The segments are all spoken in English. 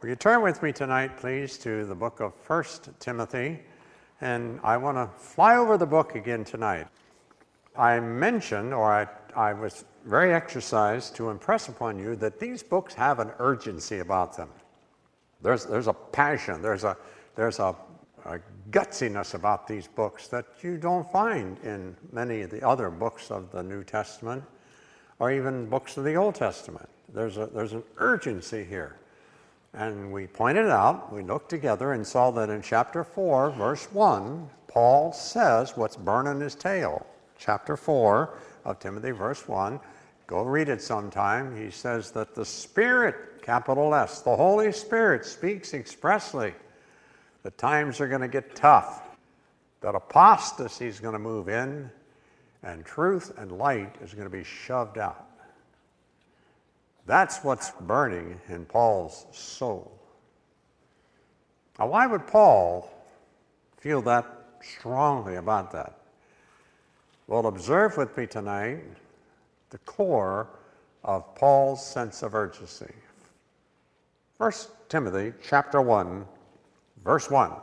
Will you turn with me tonight, please, to the book of 1 Timothy? And I want to fly over the book again tonight. I mentioned, or I was very exercised to impress upon you that these books have an urgency about them. There's a passion, there's a gutsiness about these books that you don't find in many of the other books of the New Testament or even books of the Old Testament. There's an urgency here. And we pointed out, we looked together and saw that in chapter 4, verse 1, Paul says what's burning his tail. Chapter 4 of Timothy, verse 1, go read it sometime. He says that the Spirit, capital S, the Holy Spirit speaks expressly that times are going to get tough, that apostasy is going to move in, and truth and light is going to be shoved out. That's what's burning in Paul's soul. Now, why would Paul feel that strongly about that? Well, observe with me tonight the core of Paul's sense of urgency. 1 Timothy chapter 1, verse 1.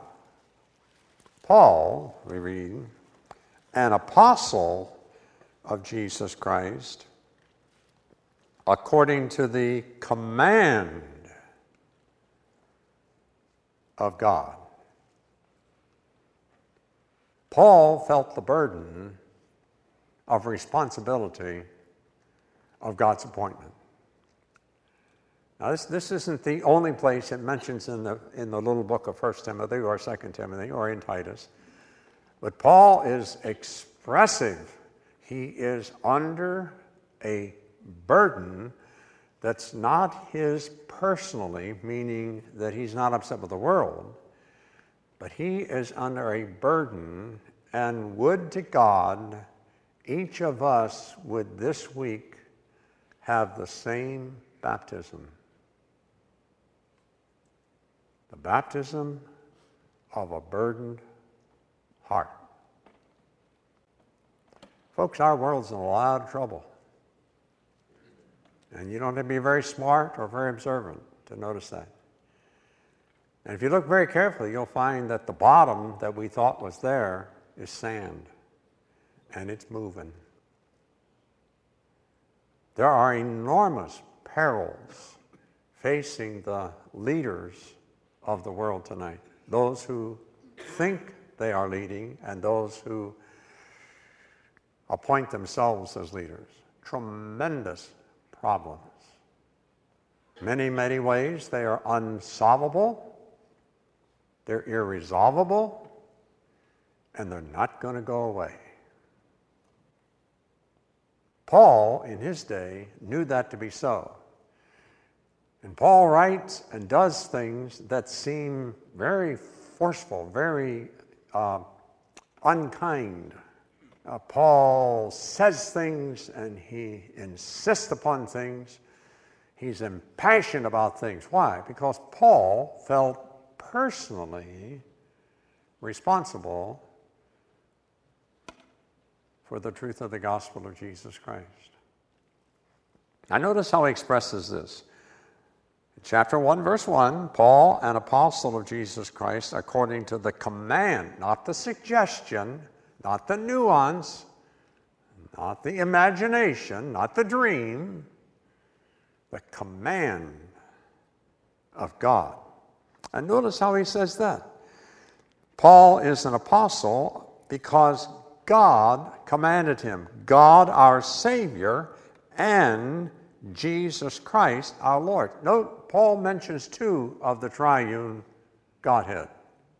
Paul, we read, an apostle of Jesus Christ, according to the command of God. Paul felt the burden of responsibility of God's appointment. Now, this isn't the only place it mentions in the little book of 1 Timothy or 2 Timothy or in Titus. But Paul is expressive. He is under a burden that's not his personally, meaning that he's not upset with the world, but he is under a burden, and would to God each of us would this week have the same baptism. The baptism of a burdened heart. Folks, our world's in a lot of trouble. And you don't have to be very smart or very observant to notice that. And if you look very carefully, you'll find that the bottom that we thought was there is sand. And it's moving. There are enormous perils facing the leaders of the world tonight. Those who think they are leading and those who appoint themselves as leaders. Tremendous problems. Many, many ways they are unsolvable, they're irresolvable, and they're not going to go away. Paul, in his day, knew that to be so. And Paul writes and does things that seem very forceful, very unkind. Paul says things and he insists upon things. He's impassioned about things. Why? Because Paul felt personally responsible for the truth of the gospel of Jesus Christ. Now notice how he expresses this. In chapter 1, verse 1, Paul, an apostle of Jesus Christ, according to the command, not the suggestion, not the nuance, not the imagination, not the dream, the command of God. And notice how he says that. Paul is an apostle because God commanded him. God, our Savior, and Jesus Christ, our Lord. Note, Paul mentions two of the triune Godhead.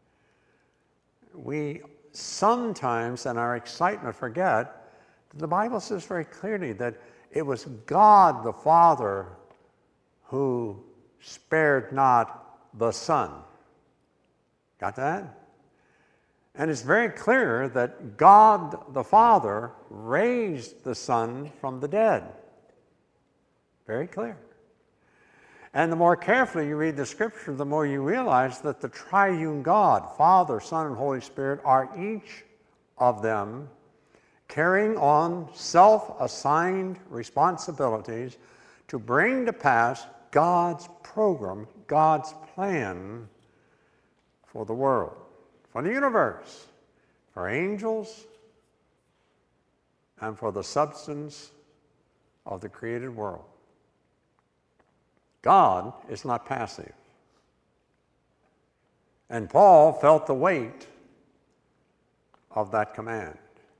We sometimes, in our excitement, forget that the Bible says very clearly that it was God the Father who spared not the Son. Got that? And it's very clear that God the Father raised the Son from the dead. Very clear. And the more carefully you read the Scripture, the more you realize that the triune God, Father, Son, and Holy Spirit, are each of them carrying on self-assigned responsibilities to bring to pass God's program, God's plan for the world, for the universe, for angels, and for the substance of the created world. God is not passive. And Paul felt the weight of that command.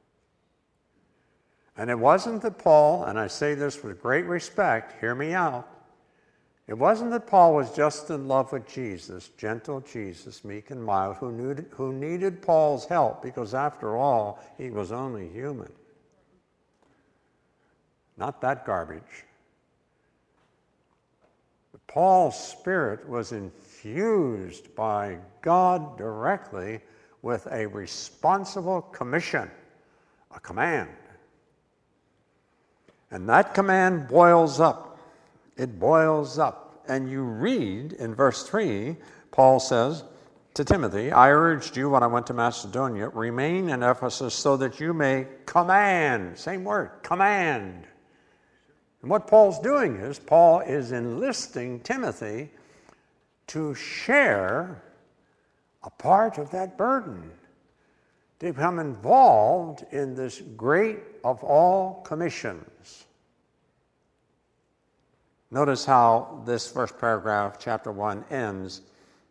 And it wasn't that Paul, and I say this with great respect, hear me out, it wasn't that Paul was just in love with Jesus, gentle Jesus, meek and mild, who needed Paul's help, because after all, he was only human. Not that garbage. But Paul's spirit was infused by God directly with a responsible commission, a command. And that command boils up. It boils up. And you read in verse 3, Paul says to Timothy, I urged you when I went to Macedonia, remain in Ephesus so that you may command. Same word, command. And what Paul's doing is, Paul is enlisting Timothy to share a part of that burden, to become involved in this great of all commissions. Notice how this first paragraph, chapter 1, ends.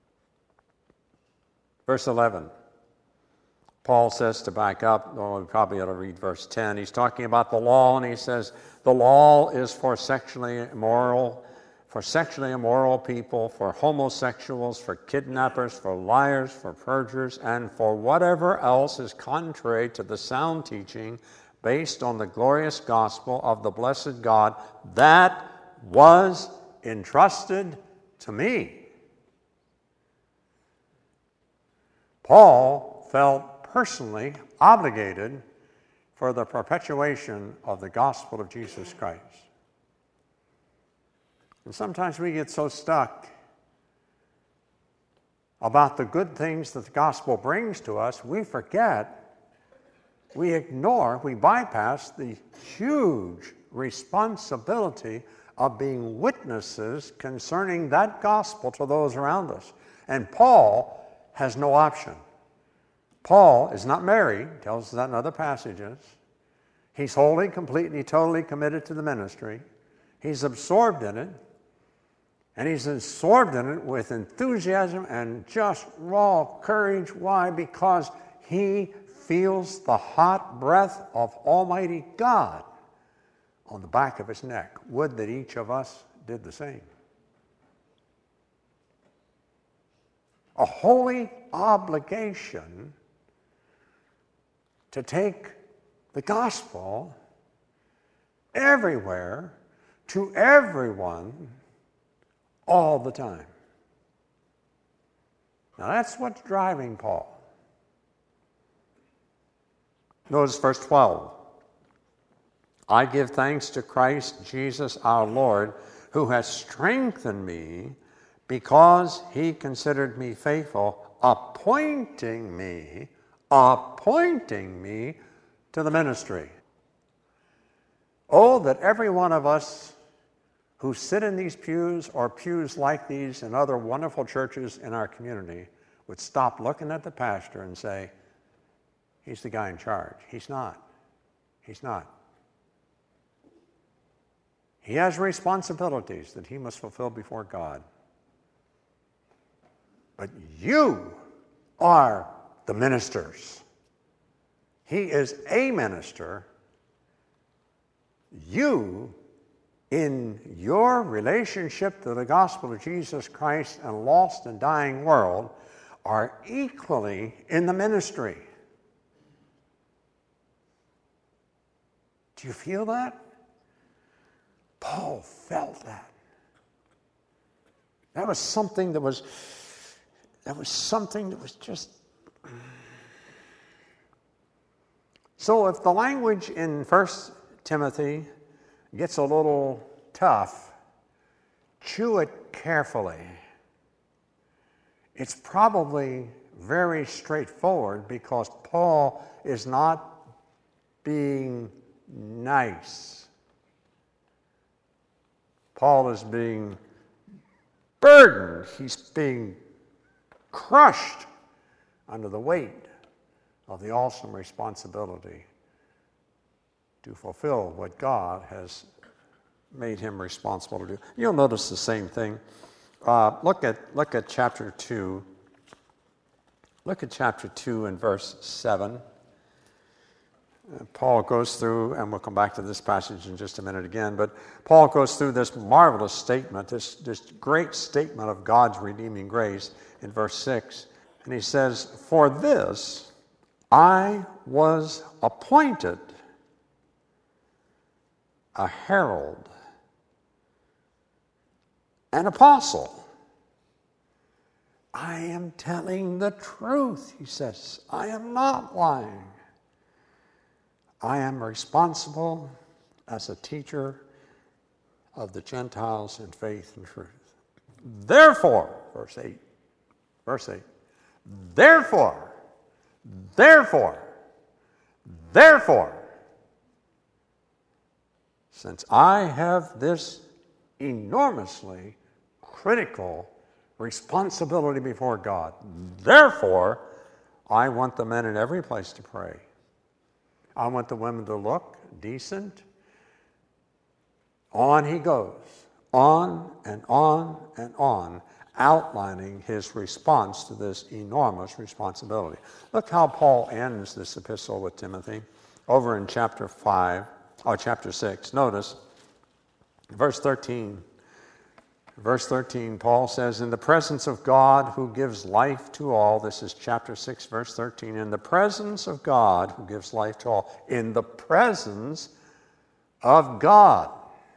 Verse 11. Paul says, to back up, we probably ought to read verse 10. He's talking about the law, and he says, the law is for sexually immoral people, for homosexuals, for kidnappers, for liars, for perjurers, and for whatever else is contrary to the sound teaching based on the glorious gospel of the blessed God that was entrusted to me. Paul felt personally obligated for the perpetuation of the gospel of Jesus Christ. And sometimes we get so stuck about the good things that the gospel brings to us, we forget, we ignore, we bypass the huge responsibility of being witnesses concerning that gospel to those around us. And Paul has no option. Paul is not married, tells us that in other passages. He's wholly, completely, totally committed to the ministry. He's absorbed in it. And he's absorbed in it with enthusiasm and just raw courage. Why? Because he feels the hot breath of Almighty God on the back of his neck. Would that each of us did the same. A holy obligation to take the gospel everywhere, to everyone, all the time. Now that's what's driving Paul. Notice verse 12. I give thanks to Christ Jesus our Lord, who has strengthened me because he considered me faithful, appointing me to the ministry. Oh, that every one of us who sit in these pews or pews like these in other wonderful churches in our community would stop looking at the pastor and say, he's the guy in charge. He's not. He's not. He has responsibilities that he must fulfill before God. But you are the ministers. He is a minister. You, in your relationship to the gospel of Jesus Christ and a lost and dying world, are equally in the ministry. Do you feel that? Paul felt that. That was something that was just... So if the language in 1 Timothy gets a little tough, chew it carefully. It's probably very straightforward because Paul is not being nice. Paul is being burdened. He's being crushed under the weight of the awesome responsibility to fulfill what God has made him responsible to do. You'll notice the same thing. Look at chapter 2. Look at chapter 2 and verse 7. Paul goes through, and we'll come back to this passage in just a minute again, but Paul goes through this marvelous statement, this great statement of God's redeeming grace in verse 6. And he says, "For this I was appointed a herald, an apostle." I am telling the truth, he says. I am not lying. I am responsible as a teacher of the Gentiles in faith and truth. Therefore, verse 8, therefore, since I have this enormously critical responsibility before God, therefore, I want the men in every place to pray. I want the women to look decent. On he goes, on and on and on, outlining his response to this enormous responsibility. Look how Paul ends this epistle with Timothy over in chapter 6. Notice, verse 13. Verse 13, Paul says, "In the presence of God who gives life to all," this is chapter 6, verse 13, "in the presence of God who gives life to all," in the presence of God.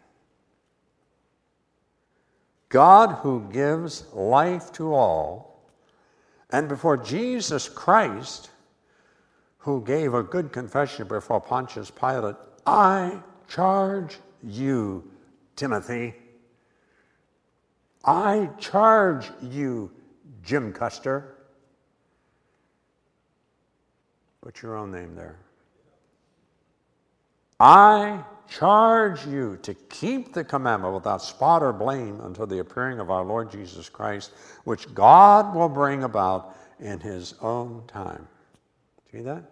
God who gives life to all, and before Jesus Christ, who gave a good confession before Pontius Pilate, I charge you, Timothy. I charge you, Jim Custer. Put your own name there. I charge you to keep the commandment without spot or blame until the appearing of our Lord Jesus Christ, which God will bring about in his own time. See that?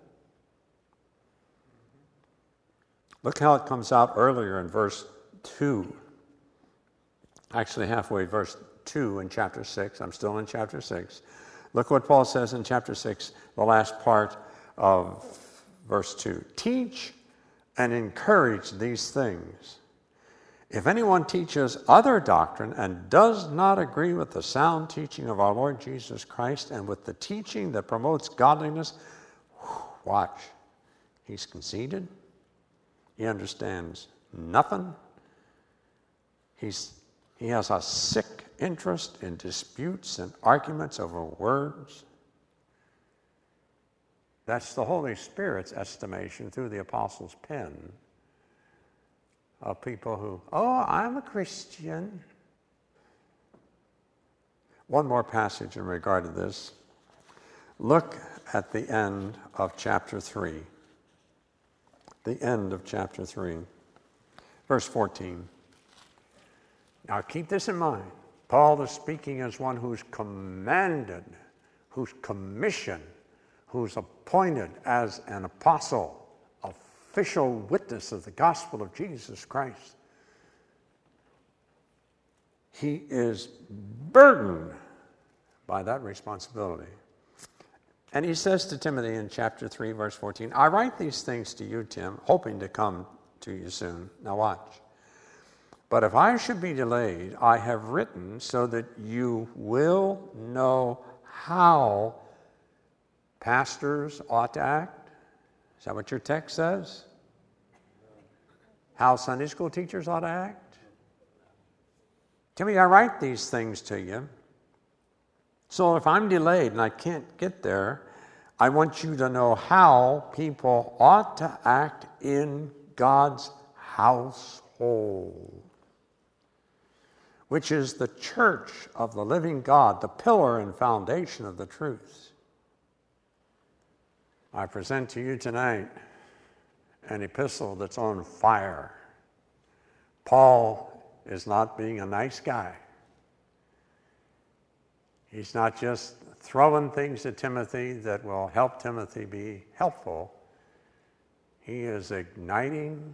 Look how it comes out earlier in verse 2. Actually, halfway, verse 2 in chapter 6. I'm still in chapter 6. Look what Paul says in chapter 6, the last part of verse 2. "Teach and encourage these things. If anyone teaches other doctrine and does not agree with the sound teaching of our Lord Jesus Christ and with the teaching that promotes godliness," watch, he's conceited. He understands nothing. He has a sick interest in disputes and arguments over words. That's the Holy Spirit's estimation through the Apostles' pen of people who, "Oh, I'm a Christian." One more passage in regard to this. Look at the end of chapter 3. The end of chapter 3, verse 14. Now keep this in mind. Paul is speaking as one who's commanded, who's commissioned, who's appointed as an apostle, official witness of the gospel of Jesus Christ. He is burdened by that responsibility. And he says to Timothy in chapter 3, verse 14, "I write these things to you, Tim, hoping to come to you soon." Now watch. "But if I should be delayed, I have written so that you will know how pastors ought to act." Is that what your text says? How Sunday school teachers ought to act? Timothy, I write these things to you. So if I'm delayed and I can't get there, I want you to know how people ought to act in God's household, which is the church of the living God, the pillar and foundation of the truth. I present to you tonight an epistle that's on fire. Paul is not being a nice guy. He's not just throwing things at Timothy that will help Timothy be helpful. He is igniting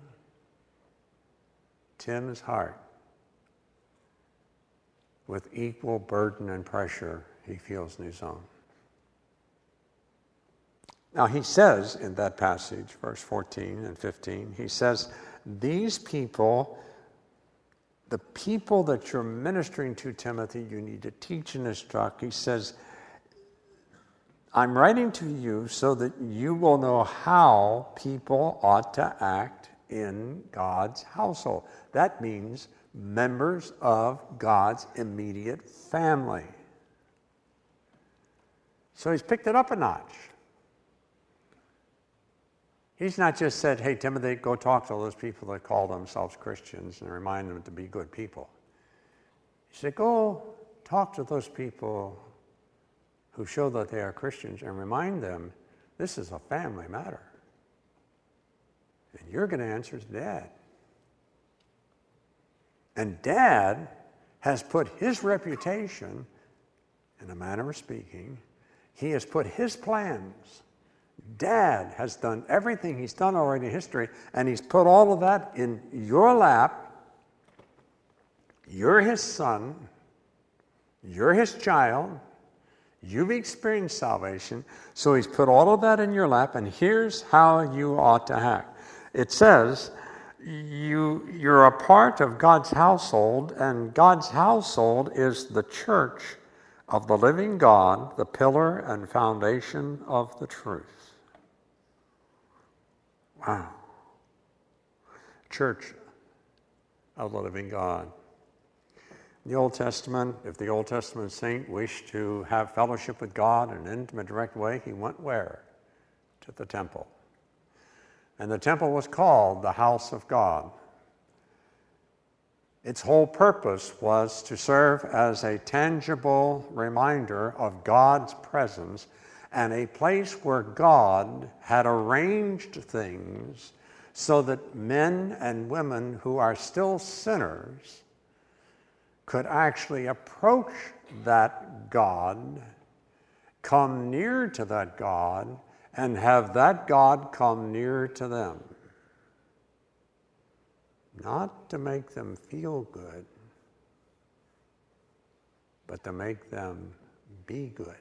Tim's heart with equal burden and pressure he feels in his own. Now he says in that passage, verse 14 and 15, he says, these people, the people that you're ministering to, Timothy, you need to teach and instruct. He says, I'm writing to you so that you will know how people ought to act in God's household. That means members of God's immediate family. So he's picked it up a notch. He's not just said, hey, Timothy, go talk to those people that call themselves Christians and remind them to be good people. He said, go talk to those people who show that they are Christians and remind them this is a family matter. And you're going to answer to Dad. And Dad has put his reputation, in a manner of speaking, he has put his plans. Dad has done everything he's done already in history, and he's put all of that in your lap. You're his son. You're his child. You've experienced salvation. So he's put all of that in your lap, and here's how you ought to act. It says, you're a part of God's household, and God's household is the church of the living God, the pillar and foundation of the truth. Wow. Church of the living God. In the Old Testament, if the Old Testament saint wished to have fellowship with God in an intimate, direct way, he went where? To the temple. And the temple was called the house of God. Its whole purpose was to serve as a tangible reminder of God's presence and a place where God had arranged things so that men and women who are still sinners could actually approach that God, come near to that God, and have that God come near to them. Not to make them feel good, but to make them be good.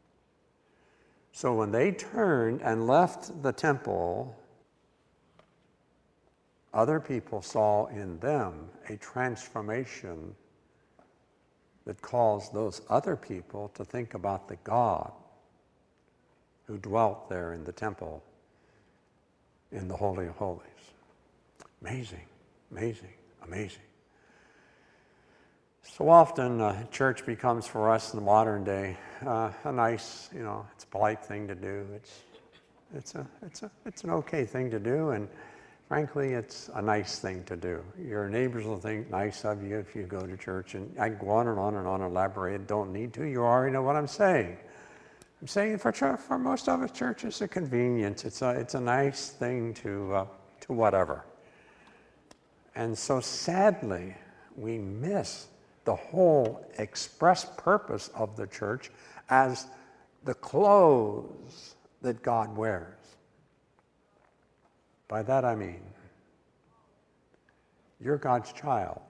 So when they turned and left the temple, other people saw in them a transformation that caused those other people to think about the God who dwelt there in the temple in the Holy of Holies. Amazing, amazing, amazing. So often church becomes for us in the modern day a nice, it's a polite thing to do. It's an okay thing to do, and frankly, it's a nice thing to do. Your neighbors will think nice of you if you go to church, and I can go on and on and on and elaborate. Don't need to. You already know what I'm saying. I'm saying for most of us, church is a convenience. It's a nice thing to whatever. And so sadly, we miss the whole express purpose of the church as the clothes that God wears. By that I mean, you're God's child.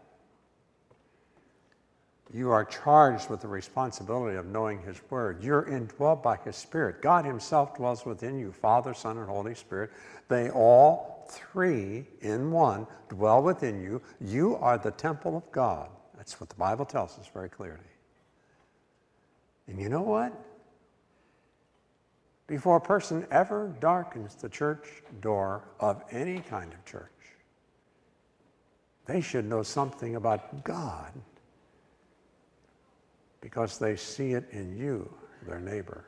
You are charged with the responsibility of knowing His Word. You're indwelt by His Spirit. God Himself dwells within you, Father, Son, and Holy Spirit. They all three in one dwell within you. You are the temple of God. That's what the Bible tells us very clearly. And you know what? Before a person ever darkens the church door of any kind of church, they should know something about God because they see it in you, their neighbor.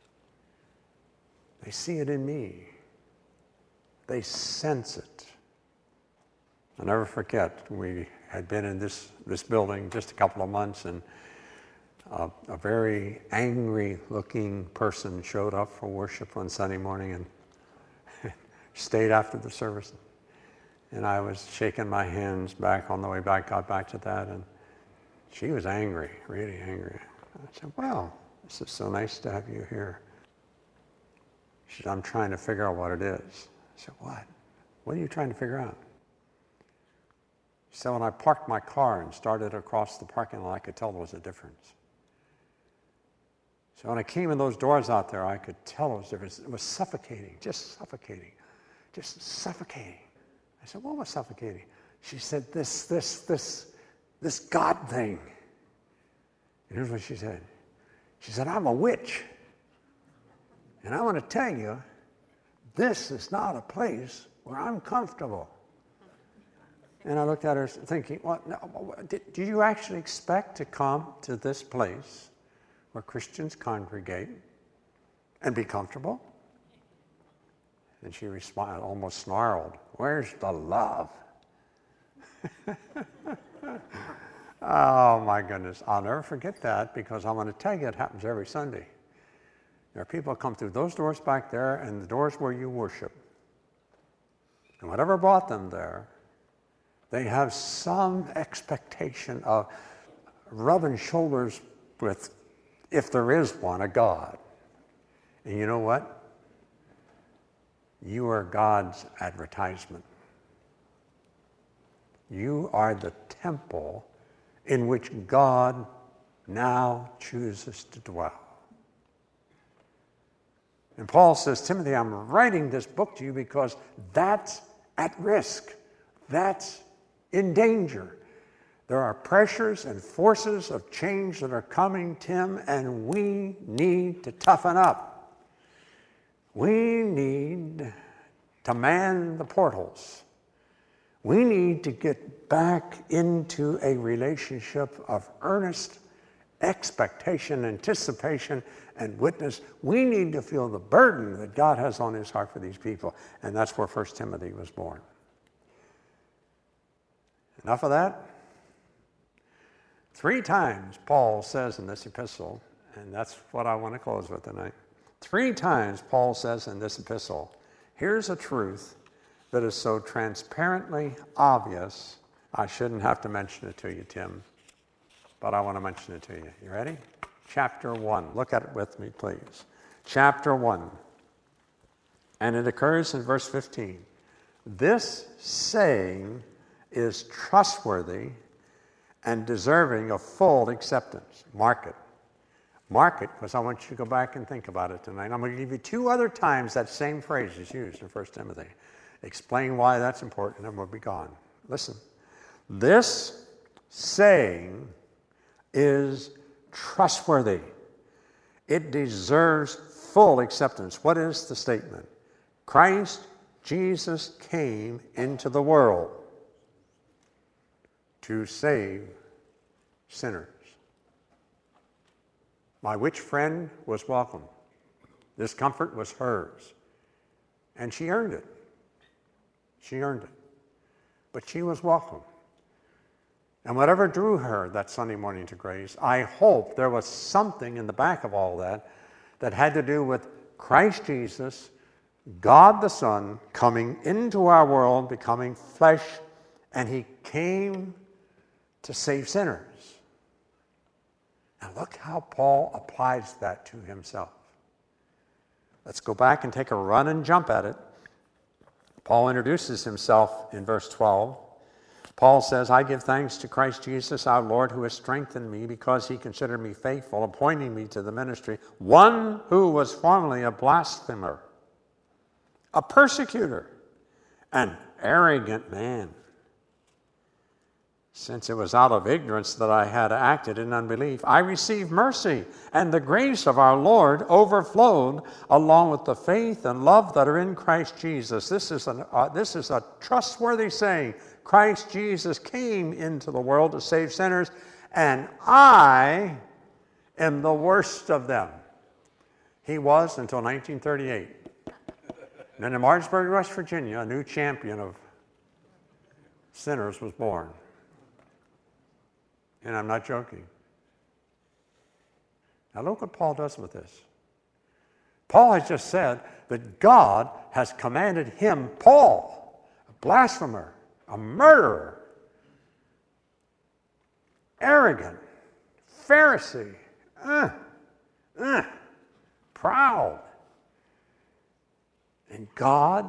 They see it in me. They sense it. I'll never forget, we had been in this building just a couple of months, and a very angry-looking person showed up for worship one Sunday morning and stayed after the service. And I was shaking my hands back on the way back, got back to that, and she was angry, really angry. I said, well, this is so nice to have you here. She said, I'm trying to figure out what it is. I said, what? What are you trying to figure out? She said, when I parked my car and started across the parking lot, I could tell there was a difference. So when I came in those doors out there, I could tell there was a difference. It was suffocating, just suffocating, just suffocating. I said, what was suffocating? She said, this God thing. And here's what she said. She said, I'm a witch. And I want to tell you, this is not a place where I'm comfortable. And I looked at her thinking, well, no, do you actually expect to come to this place where Christians congregate and be comfortable? And she responded, almost snarled, where's the love? Oh, my goodness. I'll never forget that because I want to tell you it happens every Sunday. There are people who come through those doors back there and the doors where you worship. And whatever brought them there, they have some expectation of rubbing shoulders with, if there is one, a God. And you know what? You are God's advertisement. You are the temple in which God now chooses to dwell. And Paul says, Timothy, I'm writing this book to you because that's at risk. That's in danger. There are pressures and forces of change that are coming, Tim, and we need to toughen up. We need to man the portals. We need to get back into a relationship of earnest expectation, anticipation, and witness. We need to feel the burden that God has on his heart for these people. And that's where 1 Timothy was born. Enough of that? 3 times Paul says in this epistle, and that's what I want to close with tonight. 3 times Paul says in this epistle, here's a truth that is so transparently obvious, I shouldn't have to mention it to you, Tim, but I want to mention it to you. You ready? Chapter 1. Look at it with me, please. Chapter 1. And it occurs in verse 15. This saying is trustworthy and deserving of full acceptance. Mark it. Mark it, because I want you to go back and think about it tonight. I'm going to give you 2 other times that same phrase is used in 1 Timothy. Explain why that's important, and we'll be gone. Listen. This saying is trustworthy. It deserves full acceptance. What is the statement? Christ Jesus came into the world to save sinners. My witch friend was welcome. This comfort was hers. And she earned it. She earned it. But she was welcome. And whatever drew her that Sunday morning to grace, I hope there was something in the back of all that that had to do with Christ Jesus, God the Son, coming into our world, becoming flesh, and he came to save sinners. Now look how Paul applies that to himself. Let's go back and take a run and jump at it. Paul introduces himself in verse 12. Paul says, I give thanks to Christ Jesus our Lord, who has strengthened me because he considered me faithful, appointing me to the ministry, one who was formerly a blasphemer, a persecutor, an arrogant man. Since it was out of ignorance that I had acted in unbelief, I received mercy, and the grace of our Lord overflowed along with the faith and love that are in Christ Jesus. This is a trustworthy saying. Christ Jesus came into the world to save sinners, and I am the worst of them. He was until 1938. And then in Martinsburg, West Virginia, a new champion of sinners was born. And I'm not joking. Now look what Paul does with this. Paul has just said that God has commanded him, Paul, a blasphemer, a murderer, arrogant, Pharisee, proud. And God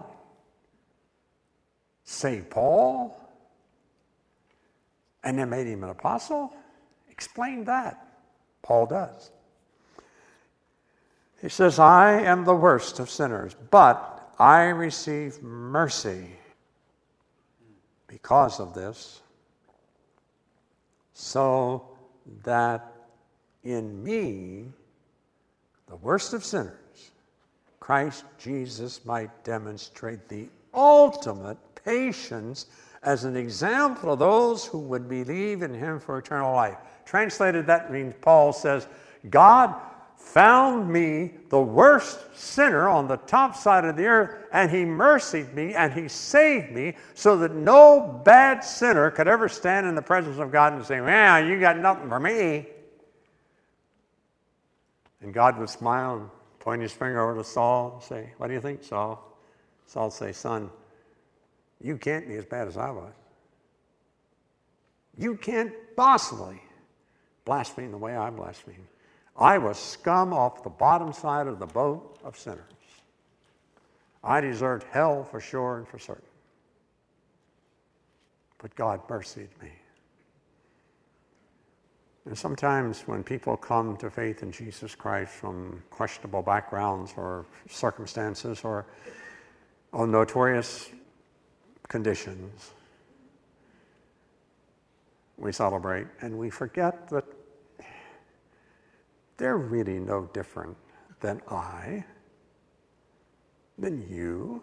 saved Paul and then made him an apostle? Explain that. Paul does. He says, I am the worst of sinners, but I receive mercy because of this, so that in me, the worst of sinners, Christ Jesus might demonstrate the ultimate patience as an example of those who would believe in him for eternal life. Translated, that means Paul says, God found me, the worst sinner on the top side of the earth, and he mercied me and he saved me so that no bad sinner could ever stand in the presence of God and say, well, you got nothing for me. And God would smile and point his finger over to Saul and say, what do you think, Saul? Saul would say, son, you can't be as bad as I was. You can't possibly blaspheme the way I blaspheme. I was scum off the bottom side of the boat of sinners. I deserved hell for sure and for certain. But God mercied me. And sometimes when people come to faith in Jesus Christ from questionable backgrounds or circumstances or notorious conditions, we celebrate and we forget that they're really no different than I, than you.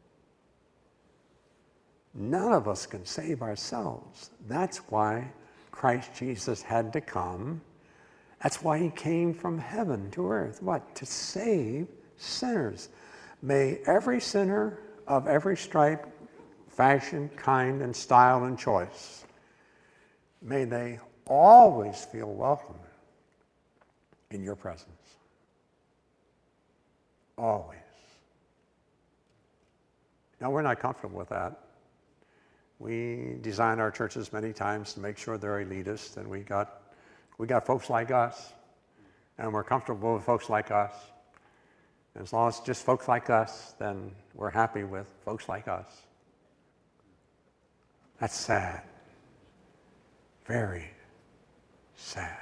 None of us can save ourselves. That's why Christ Jesus had to come. That's why he came from heaven to earth. What? To save sinners. May every sinner of every stripe, fashion, kind, and style and choice, may they always feel welcome in your presence. Always. Now, we're not comfortable with that. We design our churches many times to make sure they're elitist, and we got folks like us, and we're comfortable with folks like us. As long as it's just folks like us, then we're happy with folks like us. That's sad. Very sad.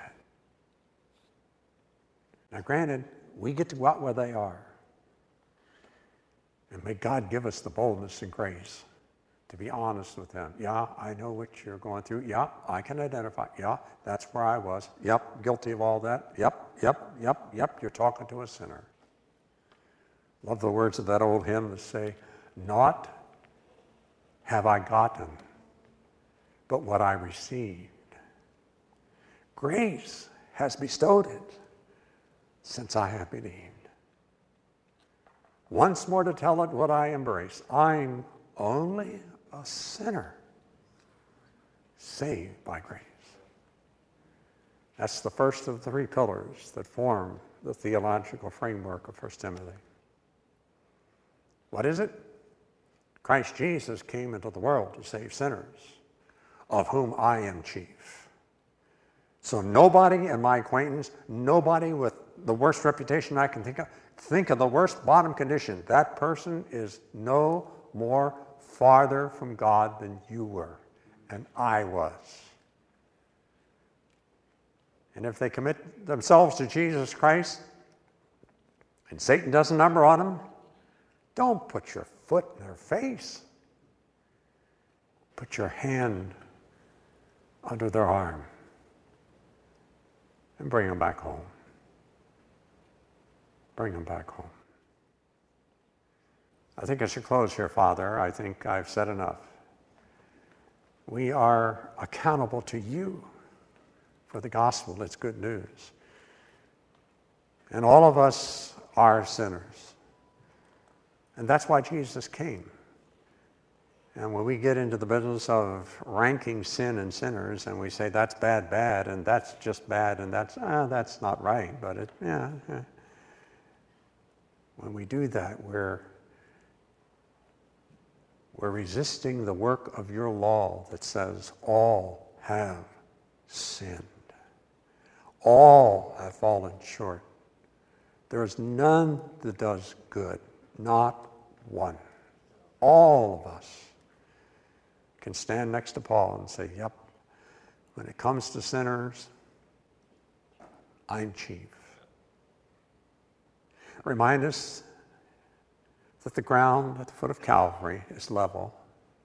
Now, granted, we get to go out where they are. And may God give us the boldness and grace to be honest with them. Yeah, I know what you're going through. Yeah, I can identify. Yeah, that's where I was. Yep, guilty of all that. Yep, you're talking to a sinner. Love the words of that old hymn that say, not have I gotten, but what I received. Grace has bestowed it since I have believed. Once more to tell it what I embrace. I'm only a sinner saved by grace. That's the first of the three pillars that form the theological framework of 1 Timothy. What is it? Christ Jesus came into the world to save sinners, of whom I am chief. So nobody in my acquaintance, nobody with the worst reputation I can think of the worst bottom condition. That person is no more farther from God than you were and I was. And if they commit themselves to Jesus Christ and Satan does a number on them, don't put your foot in their face. Put your hand under their arm and bring them back home. Bring them back home. I think I should close here, Father. I think I've said enough. We are accountable to you for the gospel. It's good news. And all of us are sinners. And that's why Jesus came. And when we get into the business of ranking sin and sinners, and we say that's bad, and that's just bad, and that's not right, but when we do that, we're resisting the work of your law that says all have sinned. All have fallen short. There is none that does good, not one. All of us can stand next to Paul and say, yep, when it comes to sinners, I'm chief. Remind us that the ground at the foot of Calvary is level.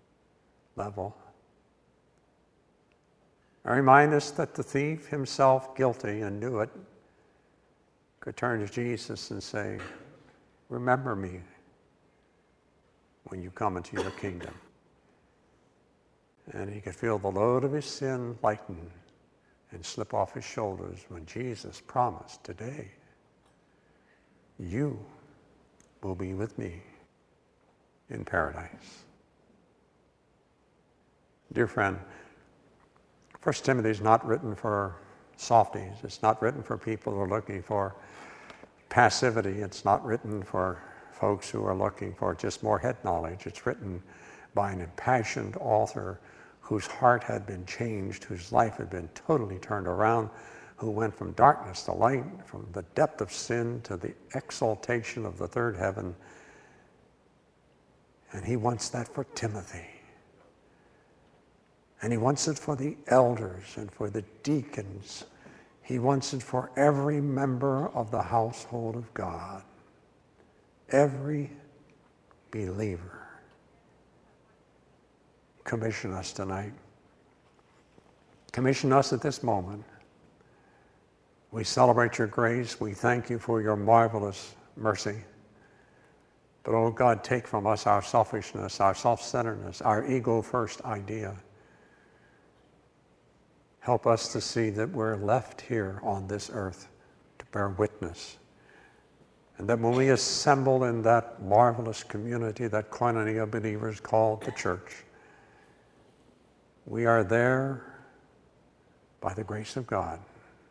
And remind us that the thief himself, guilty and knew it, could turn to Jesus and say, remember me when you come into your kingdom. And he could feel the load of his sin lighten and slip off his shoulders when Jesus promised, today, you will be with me in paradise. Dear friend, 1 Timothy is not written for softies. It's not written for people who are looking for passivity. It's not written for folks who are looking for just more head knowledge. It's written by an impassioned author whose heart had been changed, whose life had been totally turned around, who went from darkness to light, from the depth of sin to the exaltation of the third heaven. And he wants that for Timothy. And he wants it for the elders and for the deacons. He wants it for every member of the household of God. Every believer. Commission us tonight. Commission us at this moment. We celebrate your grace. We thank you for your marvelous mercy. But, oh God, take from us our selfishness, our self-centeredness, our ego-first idea. Help us to see that we're left here on this earth to bear witness. And that when we assemble in that marvelous community, that koinonia of believers called the church, we are there by the grace of God.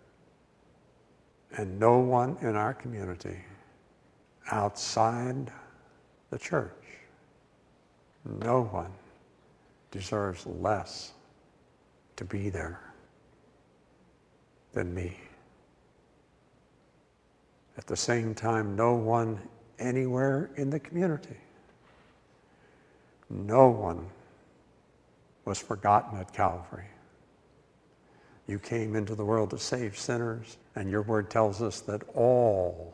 And no one in our community outside the church, no one deserves less to be there than me. At the same time, no one anywhere in the community, no one was forgotten at Calvary. You came into the world to save sinners, and your word tells us that all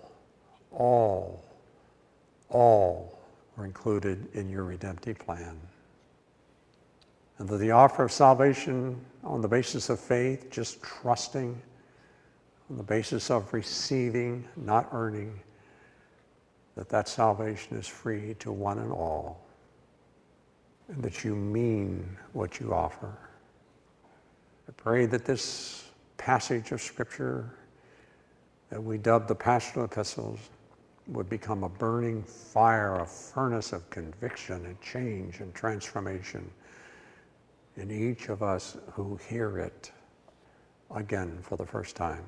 were included in your redemptive plan. And that the offer of salvation on the basis of faith, just trusting, on the basis of receiving, not earning, that salvation is free to one and all, and that you mean what you offer. I pray that this passage of Scripture that we dub the pastoral epistles would become a burning fire, a furnace of conviction and change and transformation in each of us who hear it again for the first time.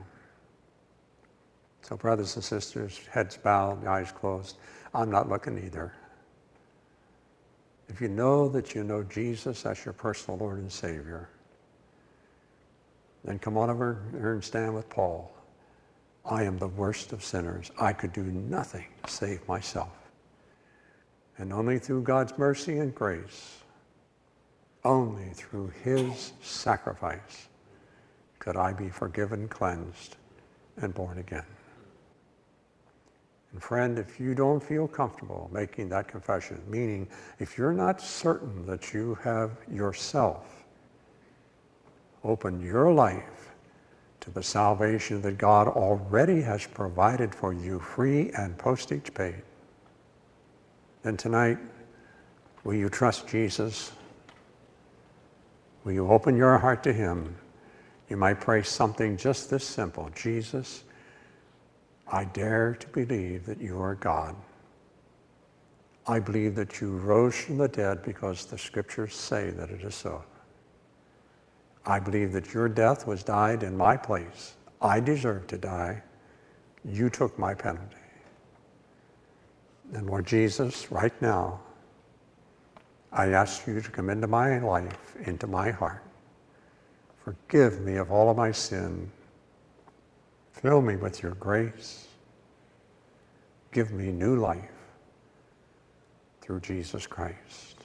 So brothers and sisters, heads bowed, eyes closed. I'm not looking either. If you know that you know Jesus as your personal Lord and Savior, then come on over here and stand with Paul. I am the worst of sinners. I could do nothing to save myself. And only through God's mercy and grace, only through his sacrifice, could I be forgiven, cleansed, and born again. And friend, if you don't feel comfortable making that confession, meaning if you're not certain that you have yourself opened your life to the salvation that God already has provided for you, free and postage paid, then tonight, will you trust Jesus? Will you open your heart to him? You might pray something just this simple. Jesus, I dare to believe that you are God. I believe that you rose from the dead because the scriptures say that it is so. I believe that your death was died in my place. I deserve to die. You took my penalty. And Lord Jesus, right now, I ask you to come into my life, into my heart. Forgive me of all of my sin. Fill me with your grace. Give me new life through Jesus Christ.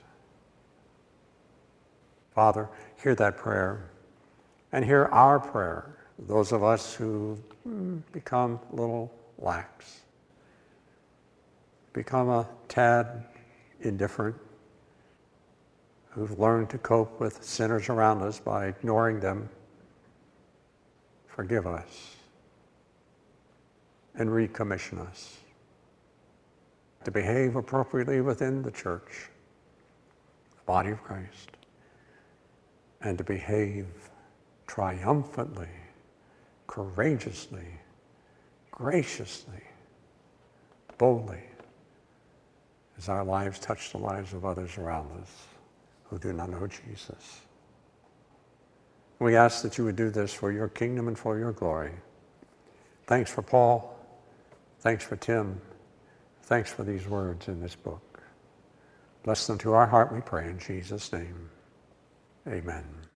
Father, hear that prayer and hear our prayer, those of us who become a little lax, become a tad indifferent, who've learned to cope with sinners around us by ignoring them. Forgive us and recommission us to behave appropriately within the church, the body of Christ, and to behave triumphantly, courageously, graciously, boldly, as our lives touch the lives of others around us who do not know Jesus. We ask that you would do this for your kingdom and for your glory. Thanks for Paul. Thanks for Tim. Thanks for these words in this book. Bless them to our heart, we pray in Jesus' name. Amen.